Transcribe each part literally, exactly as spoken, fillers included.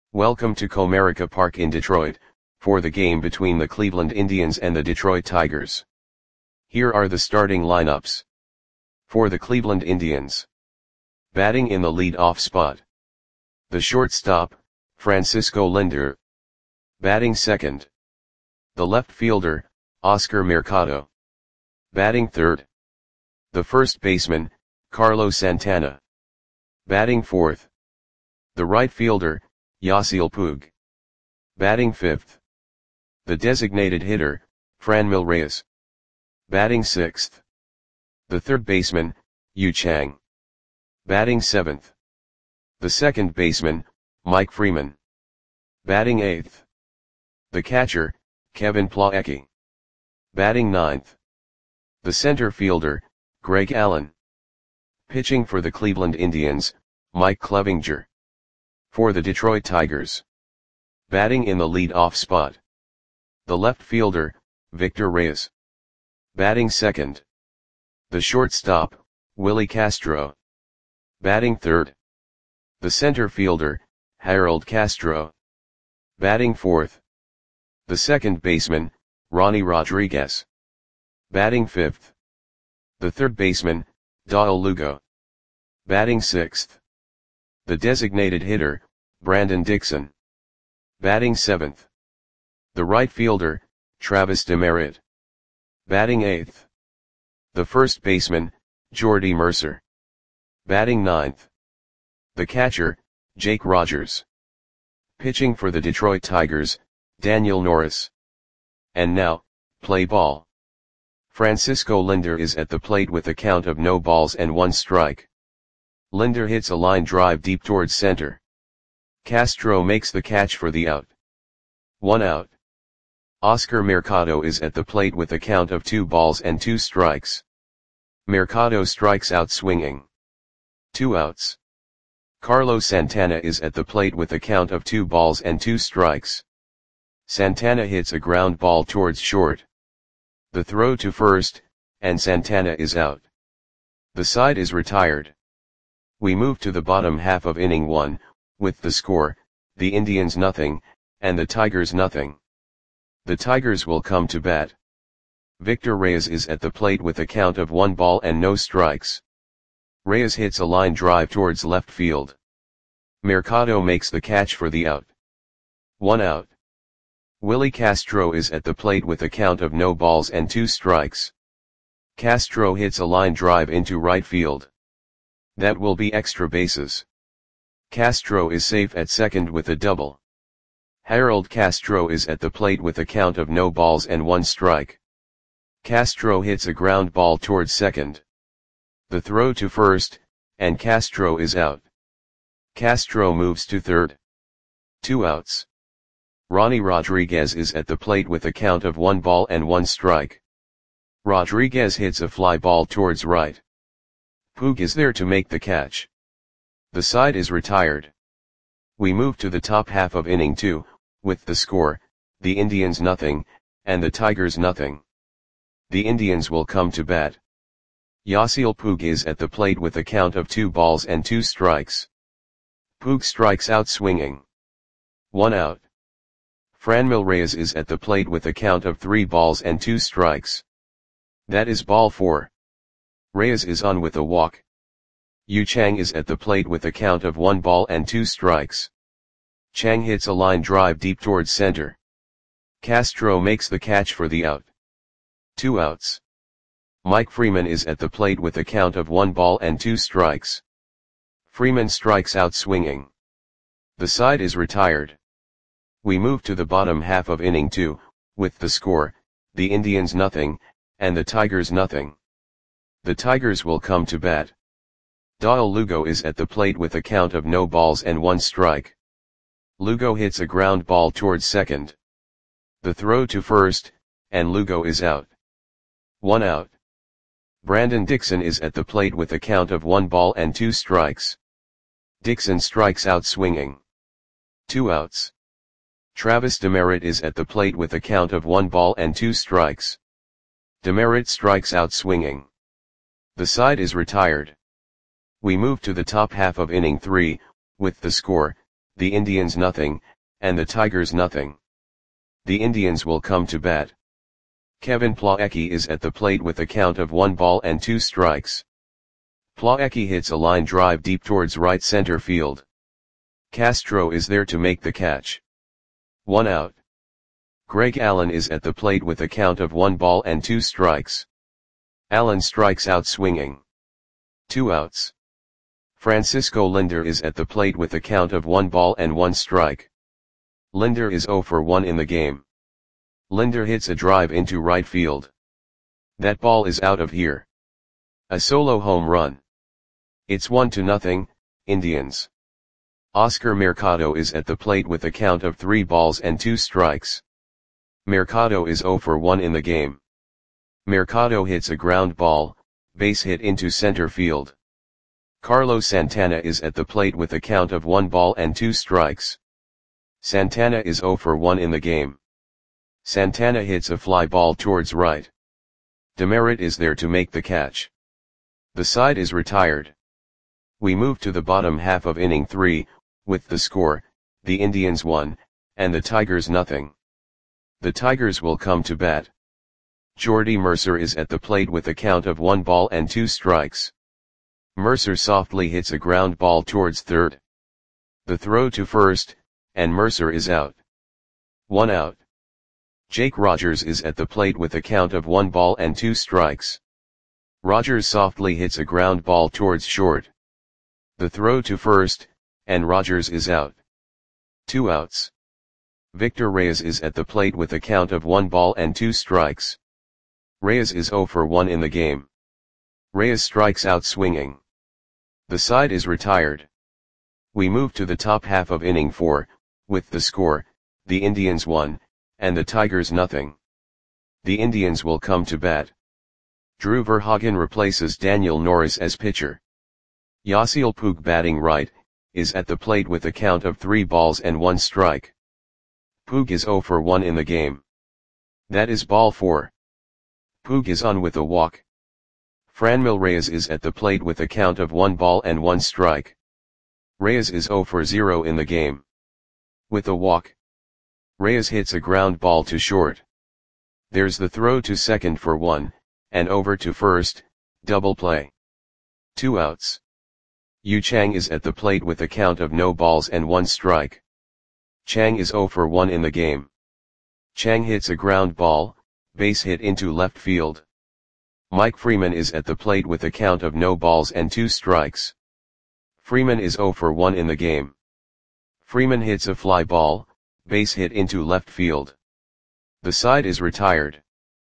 Welcome to Comerica Park in Detroit, for the game between the Cleveland Indians and the Detroit Tigers. Here are the starting lineups. For the Cleveland Indians. Batting in the lead-off spot. The shortstop, Francisco Lindor. Batting second. The left fielder, Oscar Mercado. Batting third. The first baseman, Carlos Santana. Batting fourth. The right fielder, Yasiel Puig. Batting fifth. The designated hitter, Franmil Reyes. Batting sixth. The third baseman, Yu Chang. Batting seventh. The second baseman, Mike Freeman. Batting eighth. The catcher, Kevin Plawecki. Batting ninth. The center fielder, Greg Allen. Pitching for the Cleveland Indians, Mike Clevinger. For the Detroit Tigers. Batting in the lead-off spot. The left fielder, Victor Reyes. Batting second. The shortstop, Willie Castro. Batting third. The center fielder, Harold Castro. Batting fourth. The second baseman, Ronnie Rodriguez. Batting fifth. The third baseman, Dawel Lugo. Batting sixth. The designated hitter, Brandon Dixon. Batting seventh. The right fielder, Travis Demeritte. Batting eighth. The first baseman, Jordy Mercer. Batting ninth. The catcher, Jake Rogers. Pitching for the Detroit Tigers, Daniel Norris. And now, play ball. Francisco Lindor is at the plate with a count of no balls and one strike. Lindor hits a line drive deep towards center. Castro makes the catch for the out. One out. Oscar Mercado is at the plate with a count of two balls and two strikes. Mercado strikes out swinging. Two outs. Carlos Santana is at the plate with a count of two balls and two strikes. Santana hits a ground ball towards short. The throw to first, and Santana is out. The side is retired. We move to the bottom half of inning one, with the score, the Indians nothing, and the Tigers nothing. The Tigers will come to bat. Victor Reyes is at the plate with a count of one ball and no strikes. Reyes hits a line drive towards left field. Mercado makes the catch for the out. One out. Willie Castro is at the plate with a count of no balls and two strikes. Castro hits a line drive into right field. That will be extra bases. Castro is safe at second with a double. Harold Castro is at the plate with a count of no balls and one strike. Castro hits a ground ball towards second. The throw to first, and Castro is out. Castro moves to third. Two outs. Ronnie Rodriguez is at the plate with a count of one ball and one strike. Rodriguez hits a fly ball towards right. Puig is there to make the catch. The side is retired. We move to the top half of inning two, with the score, the Indians nothing, and the Tigers nothing. The Indians will come to bat. Yasiel Puig is at the plate with a count of two balls and two strikes. Puig strikes out swinging. One out. Franmil Reyes is at the plate with a count of three balls and two strikes. That is ball four. Reyes is on with a walk. Yu Chang is at the plate with a count of one ball and two strikes. Chang hits a line drive deep towards center. Castro makes the catch for the out. Two outs. Mike Freeman is at the plate with a count of one ball and two strikes. Freeman strikes out swinging. The side is retired. We move to the bottom half of inning two, with the score, the Indians nothing, and the Tigers nothing. The Tigers will come to bat. Dawel Lugo is at the plate with a count of no balls and one strike. Lugo hits a ground ball towards second. The throw to first, and Lugo is out. One out. Brandon Dixon is at the plate with a count of one ball and two strikes. Dixon strikes out swinging. Two outs. Travis Demeritte is at the plate with a count of one ball and two strikes. Demeritte strikes out swinging. The side is retired. We move to the top half of inning three, with the score, the Indians nothing, and the Tigers nothing. The Indians will come to bat. Kevin Plawecki is at the plate with a count of one ball and two strikes. Plawecki hits a line drive deep towards right center field. Castro is there to make the catch. One out. Greg Allen is at the plate with a count of one ball and two strikes. Allen strikes out swinging. Two outs. Francisco Linder is at the plate with a count of one ball and one strike. Linder is zero for one in the game. Linder hits a drive into right field. That ball is out of here. A solo home run. It's one to nothing, Indians. Oscar Mercado is at the plate with a count of three balls and two strikes. Mercado is zero for one in the game. Mercado hits a ground ball, base hit into center field. Carlos Santana is at the plate with a count of one ball and two strikes. Santana is zero for one in the game. Santana hits a fly ball towards right. Demerit is there to make the catch. The side is retired. We move to the bottom half of inning three, with the score, the Indians one, and the Tigers nothing. The Tigers will come to bat. Jordy Mercer is at the plate with a count of one ball and two strikes. Mercer softly hits a ground ball towards third. The throw to first, and Mercer is out. One out. Jake Rogers is at the plate with a count of one ball and two strikes. Rogers softly hits a ground ball towards short. The throw to first, and Rogers is out. Two outs. Victor Reyes is at the plate with a count of one ball and two strikes. Reyes is zero for one in the game. Reyes strikes out swinging. The side is retired. We move to the top half of inning four, with the score, the Indians one, and the Tigers nothing. The Indians will come to bat. Drew Verhagen replaces Daniel Norris as pitcher. Yasiel Puig, batting right, is at the plate with a count of three balls and one strike. Puig is zero for one in the game. That is ball four. Puig is on with a walk. Franmil Reyes is at the plate with a count of one ball and one strike. Reyes is zero for zero in the game. With a walk. Reyes hits a ground ball to short. There's the throw to second for one, and over to first, double play. Two outs. Yu Chang is at the plate with a count of no balls and one strike. Chang is zero for one in the game. Chang hits a ground ball, base hit into left field. Mike Freeman is at the plate with a count of no balls and two strikes. Freeman is zero for one in the game. Freeman hits a fly ball, base hit into left field. The side is retired.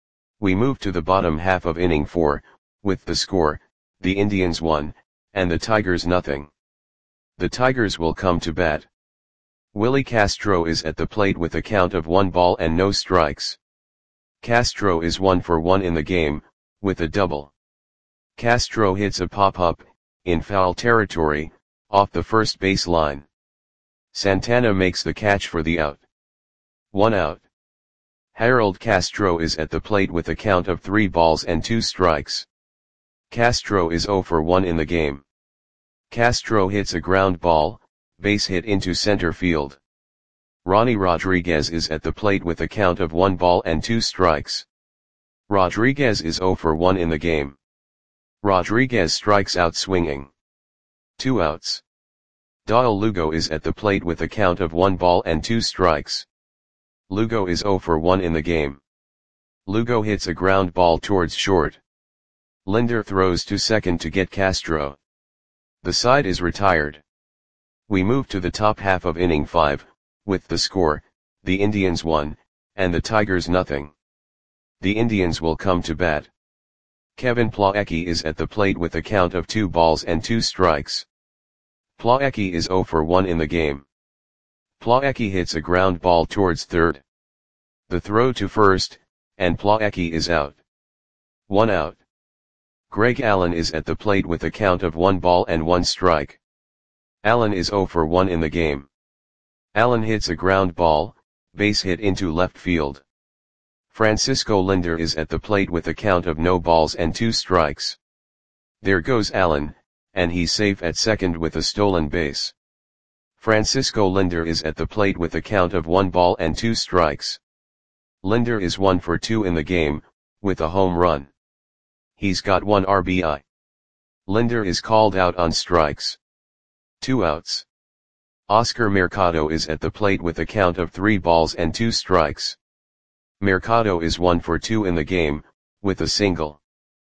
We move to the bottom half of inning four, with the score, the Indians one, and the Tigers nothing. The Tigers will come to bat. Willie Castro is at the plate with a count of one ball and no strikes. Castro is one for one in the game, with a double. Castro hits a pop-up, in foul territory, off the first base line. Santana makes the catch for the out. One out. Harold Castro is at the plate with a count of three balls and two strikes. Castro is zero for one in the game. Castro hits a ground ball, base hit into center field. Ronnie Rodriguez is at the plate with a count of one ball and two strikes. Rodriguez is zero for one in the game. Rodriguez strikes out swinging. Two outs. Dael Lugo is at the plate with a count of one ball and two strikes. Lugo is zero for one in the game. Lugo hits a ground ball towards short. Linder throws to second to get Castro. The side is retired. We move to the top half of inning five, with the score, the Indians one, and the Tigers nothing. The Indians will come to bat. Kevin Plawecki is at the plate with a count of two balls and two strikes. Plawecki is zero for one in the game. Plawecki hits a ground ball towards third. The throw to first, and Plawecki is out. One out. Greg Allen is at the plate with a count of one ball and one strike. Allen is zero for one in the game. Allen hits a ground ball, base hit into left field. Francisco Linder is at the plate with a count of no balls and two strikes. There goes Allen, and he's safe at second with a stolen base. Francisco Lindor is at the plate with a count of one ball and two strikes. Lindor is one for two in the game, with a home run. He's got one R B I. Lindor is called out on strikes. Two outs. Oscar Mercado is at the plate with a count of three balls and two strikes. Mercado is one for two in the game, with a single.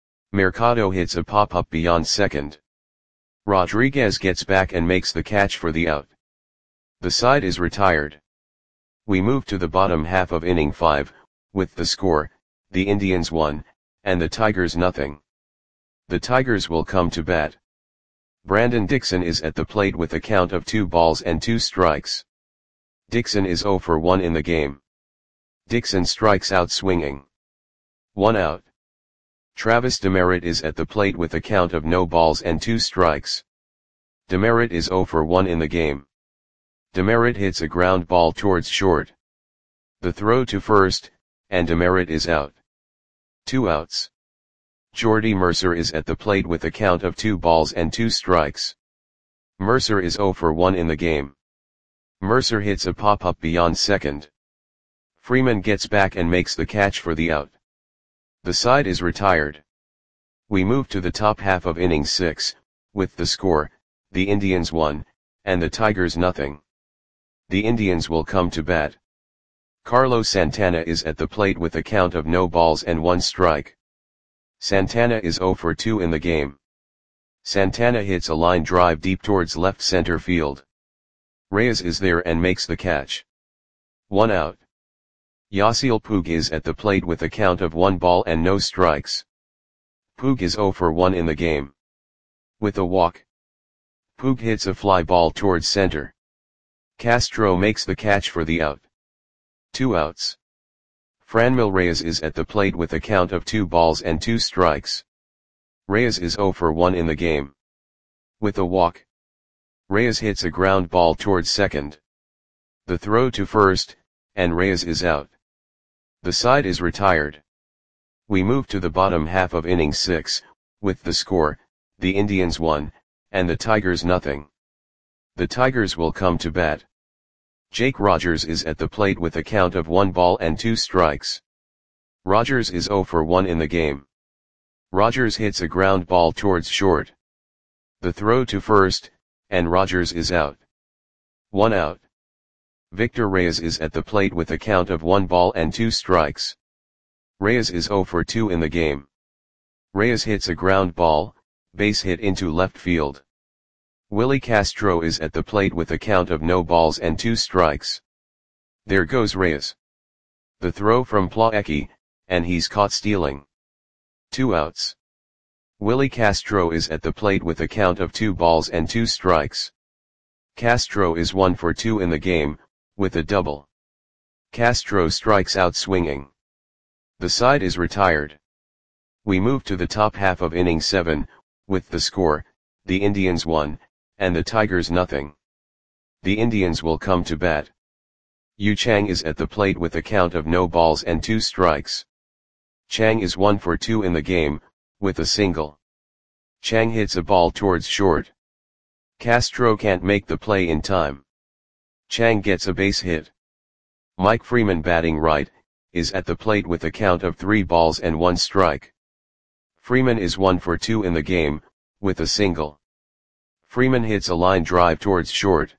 Mercado hits a pop-up beyond second. Rodriguez gets back and makes the catch for the out. The side is retired. We move to the bottom half of inning five, with the score, the Indians one, and the Tigers nothing. The Tigers will come to bat. Brandon Dixon is at the plate with a count of two balls and two strikes. Dixon is zero for one in the game. Dixon strikes out swinging. One out. Travis Demeritte is at the plate with a count of no balls and two strikes. Demeritte is zero for one in the game. Demeritte hits a ground ball towards short. The throw to first, and Demeritte is out. Two outs. Jordy Mercer is at the plate with a count of two balls and two strikes. Mercer is zero for one in the game. Mercer hits a pop-up beyond second. Freeman gets back and makes the catch for the out. The side is retired. We move to the top half of inning six, with the score, the Indians one, and the Tigers nothing. The Indians will come to bat. Carlos Santana is at the plate with a count of no balls and one strike. Santana is zero for two in the game. Santana hits a line drive deep towards left center field. Reyes is there and makes the catch. One out. Yasiel Puig is at the plate with a count of one ball and no strikes. Puig is zero for one in the game. With a walk. Puig hits a fly ball towards center. Castro makes the catch for the out. Two outs. Franmil Reyes is at the plate with a count of two balls and two strikes. Reyes is zero for one in the game. With a walk. Reyes hits a ground ball towards second. The throw to first, and Reyes is out. The side is retired. We move to the bottom half of inning six, with the score, the Indians one, and the Tigers nothing. The Tigers will come to bat. Jake Rogers is at the plate with a count of one ball and two strikes. Rogers is zero for one in the game. Rogers hits a ground ball towards short. The throw to first, and Rogers is out. One out. Victor Reyes is at the plate with a count of one ball and two strikes. Reyes is zero for two in the game. Reyes hits a ground ball, base hit into left field. Willie Castro is at the plate with a count of no balls and two strikes. There goes Reyes. The throw from Plawecki, and he's caught stealing. Two outs. Willie Castro is at the plate with a count of two balls and two strikes. Castro is one for two in the game, with a double. Castro strikes out swinging. The side is retired. We move to the top half of inning seven, with the score, the Indians one, and the Tigers nothing. The Indians will come to bat. Yu Chang is at the plate with a count of no balls and two strikes. Chang is one for two in the game, with a single. Chang hits a ball towards short. Castro can't make the play in time. Chang gets a base hit. Mike Freeman, batting right, is at the plate with a count of three balls and one strike. Freeman is one for two in the game, with a single. Freeman hits a line drive towards short.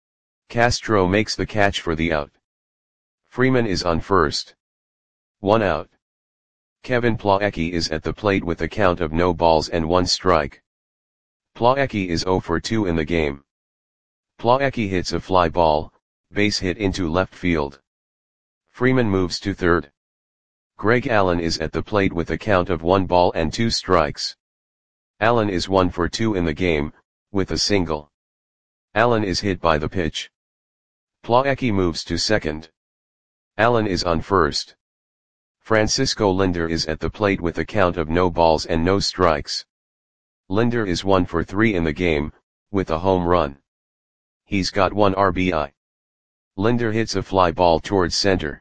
Castro makes the catch for the out. Freeman is on first. One out. Kevin Plawecki is at the plate with a count of no balls and one strike. Plawecki is zero for two in the game. Plawecki hits a fly ball, base hit into left field. Freeman moves to third. Greg Allen is at the plate with a count of one ball and two strikes. Allen is one for two in the game, with a single. Allen is hit by the pitch. Plawecki moves to second. Allen is on first. Francisco Lindor is at the plate with a count of no balls and no strikes. Lindor is one for three in the game, with a home run. He's got one R B I. Lindor hits a fly ball towards center.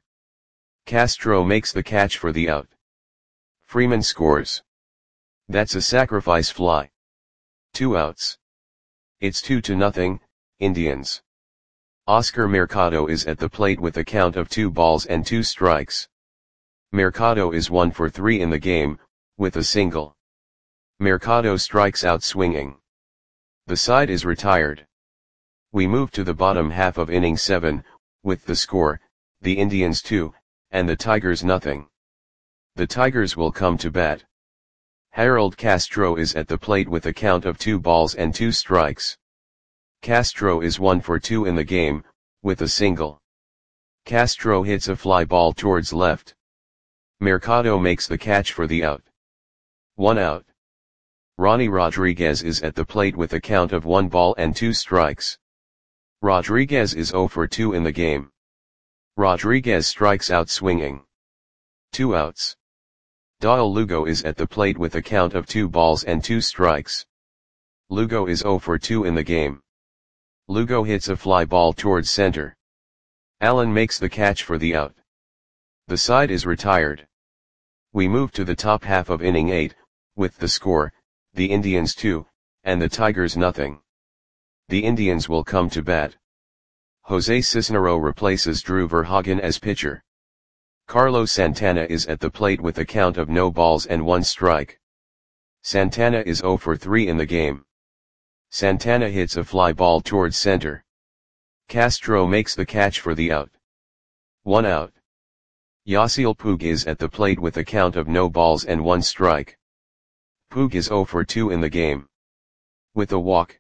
Castro makes the catch for the out. Freeman scores. That's a sacrifice fly. Two outs. It's two to nothing, Indians. Oscar Mercado is at the plate with a count of two balls and two strikes. Mercado is one for three in the game, with a single. Mercado strikes out swinging. The side is retired. We move to the bottom half of inning seven, with the score, the Indians two, and the Tigers nothing. The Tigers will come to bat. Harold Castro is at the plate with a count of two balls and two strikes. Castro is one for two in the game, with a single. Castro hits a fly ball towards left. Mercado makes the catch for the out. One out. Ronnie Rodriguez is at the plate with a count of one ball and two strikes. Rodriguez is zero for two in the game. Rodriguez strikes out swinging. Two outs. Dale Lugo is at the plate with a count of two balls and two strikes. Lugo is zero for two in the game. Lugo hits a fly ball towards center. Allen makes the catch for the out. The side is retired. We move to the top half of inning eight, with the score, the Indians two, and the Tigers nothing. The Indians will come to bat. Jose Cisnero replaces Drew Verhagen as pitcher. Carlos Santana is at the plate with a count of no balls and one strike. Santana is zero for three in the game. Santana hits a fly ball towards center. Castro makes the catch for the out. One out. Yasiel Puig is at the plate with a count of no balls and one strike. Puig is zero for two in the game. With a walk.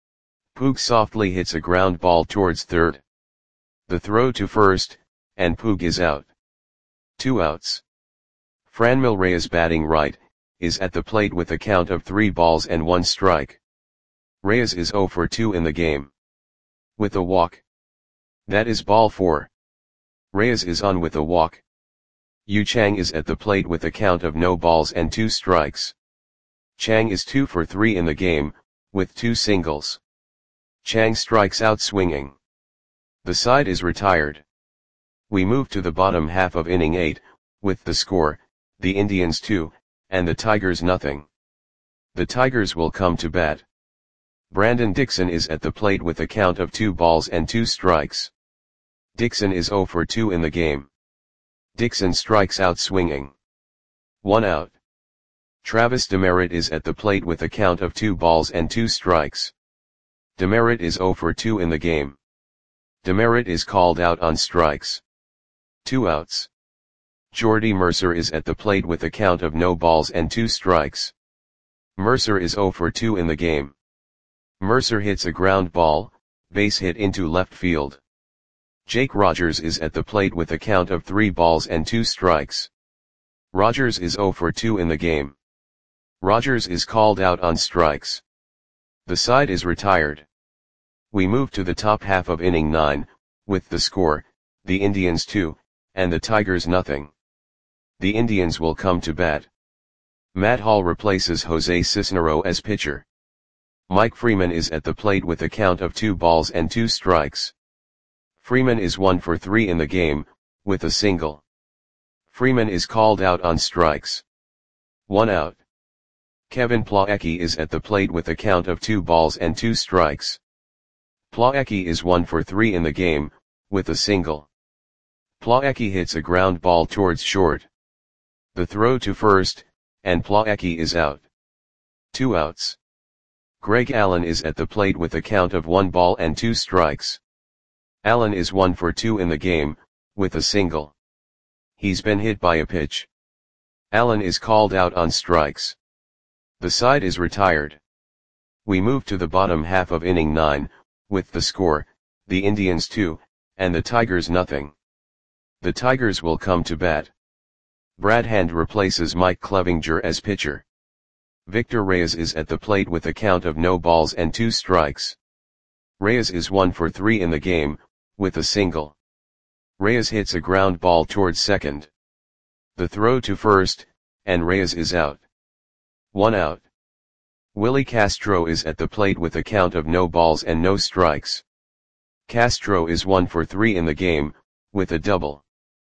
Puig softly hits a ground ball towards third. The throw to first, and Puig is out. Two outs. Franmil Reyes, batting right, is at the plate with a count of three balls and one strike. Reyes is zero for two in the game. With a walk. That is ball four. Reyes is on with a walk. Yu Chang is at the plate with a count of no balls and two strikes. Chang is two for three in the game, with two singles. Chang strikes out swinging. The side is retired. We move to the bottom half of inning eight, with the score, the Indians two, and the Tigers nothing. The Tigers will come to bat. Brandon Dixon is at the plate with a count of two balls and two strikes. Dixon is zero for two in the game. Dixon strikes out swinging. One out. Travis Demeritte is at the plate with a count of two balls and two strikes. Demeritte is zero for two in the game. Demeritte is called out on strikes. Two outs. Jordy Mercer is at the plate with a count of no balls and two strikes. Mercer is zero for two in the game. Mercer hits a ground ball, base hit into left field. Jake Rogers is at the plate with a count of three balls and two strikes. Rogers is zero for two in the game. Rogers is called out on strikes. The side is retired. We move to the top half of inning nine, with the score, the Indians two, and the Tigers nothing. The Indians will come to bat. Matt Hall replaces Jose Cisnero as pitcher. Mike Freeman is at the plate with a count of two balls and two strikes. Freeman is one for three in the game, with a single. Freeman is called out on strikes. One out. Kevin Plawecki is at the plate with a count of two balls and two strikes. Plawecki is one for three in the game, with a single. Plawecki hits a ground ball towards short. The throw to first, and Plawecki is out. Two outs. Greg Allen is at the plate with a count of one ball and two strikes. Allen is one for two in the game, with a single. He's been hit by a pitch. Allen is called out on strikes. The side is retired. We move to the bottom half of inning nine, with the score, the Indians two, and the Tigers nothing. The Tigers will come to bat. Brad Hand replaces Mike Clevinger as pitcher. Victor Reyes is at the plate with a count of no balls and two strikes. Reyes is one for three in the game, with a single. Reyes hits a ground ball towards second. The throw to first, and Reyes is out. One out. Willie Castro is at the plate with a count of no balls and no strikes. Castro is one for three in the game, with a double.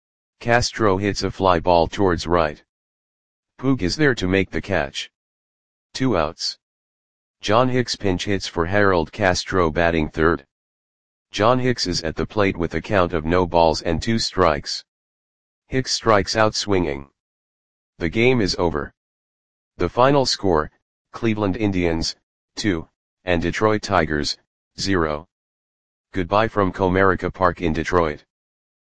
Castro hits a fly ball towards right. Puig is there to make the catch. Two outs. John Hicks pinch hits for Harold Castro, batting third. John Hicks is at the plate with a count of no balls and two strikes. Hicks strikes out swinging. The game is over. The final score, Cleveland Indians, two, and Detroit Tigers, zero. Goodbye from Comerica Park in Detroit.